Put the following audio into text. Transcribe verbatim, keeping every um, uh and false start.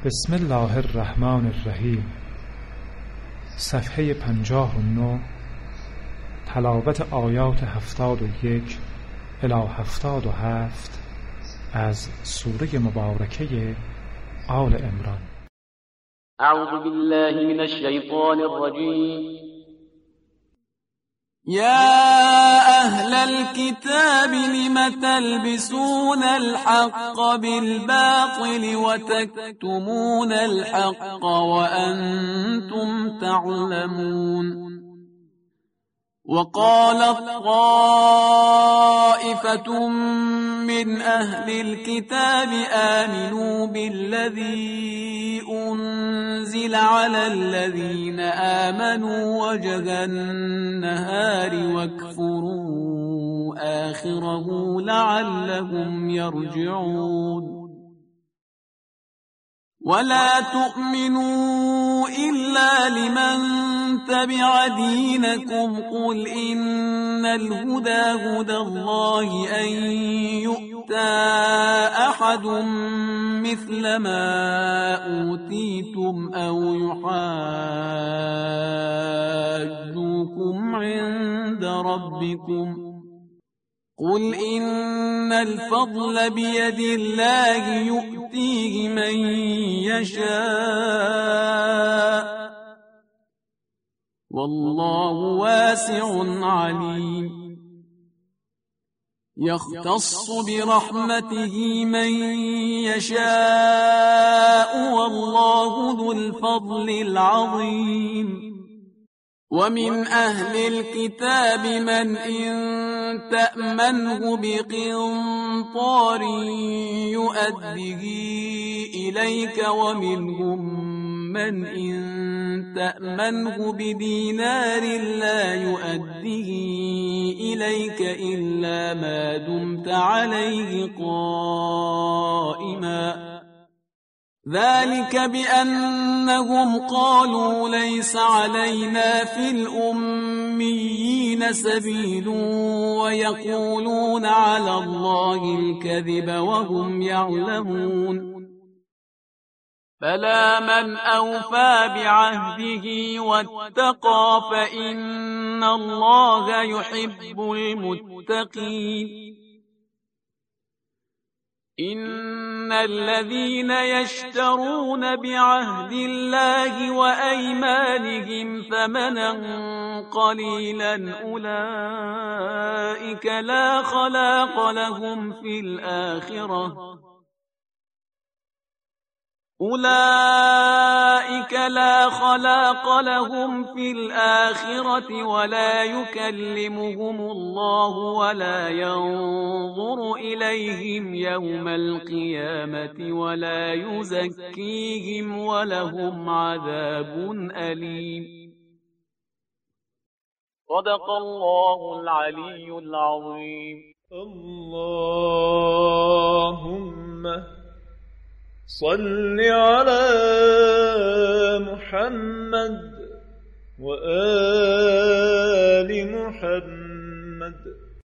بسم الله الرحمن الرحیم. صفحه پنجاه و نه. تلاوت آیات هفتاد و یک الی هفتاد و هفت از سوره مبارکه آل عمران. اعوذ بالله من الشیطان الرجیم. يا أهل الكتاب لم تلبسون الحق بالباطل وتكتمون الحق وأنتم تعلمون. وقالت طائفة من أهل الكتاب آمنوا بالذي أنزل على الذين آمنوا وجه النهار واكفروا آخره لعلهم يرجعون. ولا تؤمنوا إلا لمن تبع دينكم قل إن الهدى هدى الله أن يؤتى أحد مثل ما أوتيتم أو يحاجوكم عند ربكم قل إن الفضل بيد الله يؤتيه من يشاء والله واسع عليم. يختص برحمته من يشاء والله ذو الفضل العظيم. ومن أهل الكتاب من إن تأمنه بقنطار يؤده إليك ومنهم من إن تأمنه بدينار لا يؤده إليك إلا ما دمت عليه قائما ذلك بأنهم قالوا ليس علينا في الأميين سبيل ويقولون على الله الكذب وهم يعلمون. فلا من أوفى بعهده واتقى فإن الله يحب المتقين. إن الذين يشترون بعهد الله وأيمانهم ثمنا قليلا أولئك لا خلاق لهم في الآخرة أولئك لا خلاق لهم في الآخرة ولا يكلمهم الله ولا ينظر إليهم يوم القيامة ولا يزكيهم ولهم عذاب أليم. صدق الله العلي العظيم. اللهم صل على محمد وآل محمد